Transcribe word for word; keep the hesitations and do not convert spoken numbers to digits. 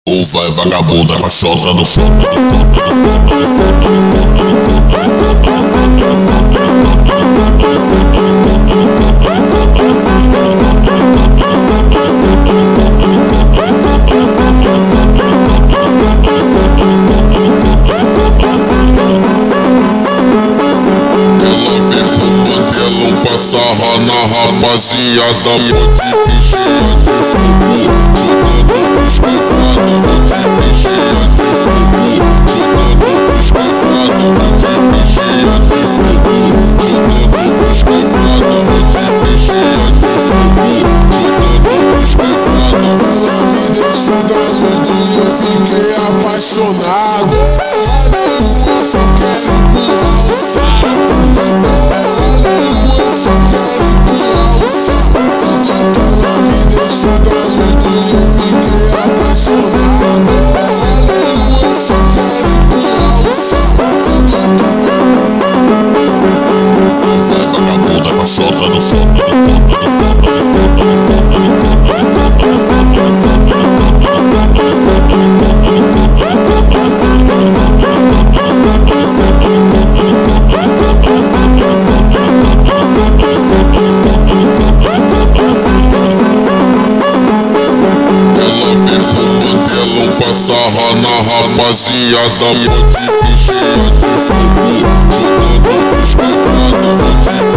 Ou vai vagabunda com a chota no fogo. Sarra na rapaziada, pode vigiar de fogo, jogando espetado, pode vigiar de fogo, jogando espetado, pode vigiar de fogo, jogando espetado, pode vigiar de fogo, jogando espetado. Ela me deixou doido e eu fiquei apaixonado. Eu só quero empurrar o saco. Só quero empurrar o saco. Ela me deixou doido e eu fiquei apaixonado. Eu só quero empurrar o saco. Vai vagabunda com a chota no fogo. Sarra na rapaziada, pode vigiar de fogo, jogando espetado, pode